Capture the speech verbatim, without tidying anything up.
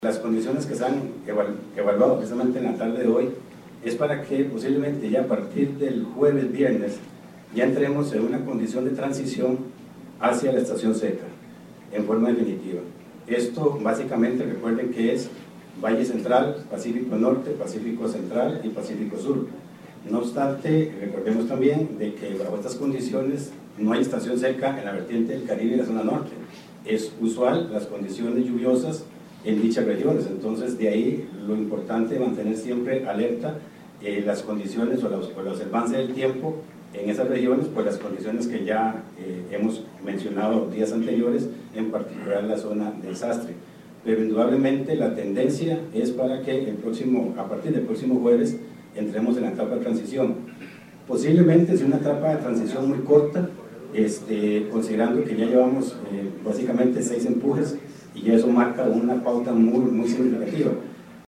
Las condiciones que se han evaluado precisamente en la tarde de hoy es para que posiblemente ya a partir del jueves, viernes, ya entremos en una condición de transición hacia la estación seca, en forma definitiva. Esto básicamente recuerden que es Valle Central, Pacífico Norte, Pacífico Central y Pacífico Sur. No obstante, recordemos también de que bajo estas condiciones no hay estación seca en la vertiente del Caribe y la zona norte. Es usual las condiciones lluviosas en dichas regiones, entonces de ahí lo importante es mantener siempre alerta eh, las condiciones o la, o la observancia del tiempo en esas regiones, pues las condiciones que ya eh, hemos mencionado días anteriores, en particular la zona de desastre. Pero indudablemente la tendencia es para que el próximo, a partir del próximo jueves entremos en la etapa de transición. Posiblemente es una etapa de transición muy corta, este, considerando que ya llevamos eh, básicamente seis empujes y eso marca una pauta muy, muy significativa.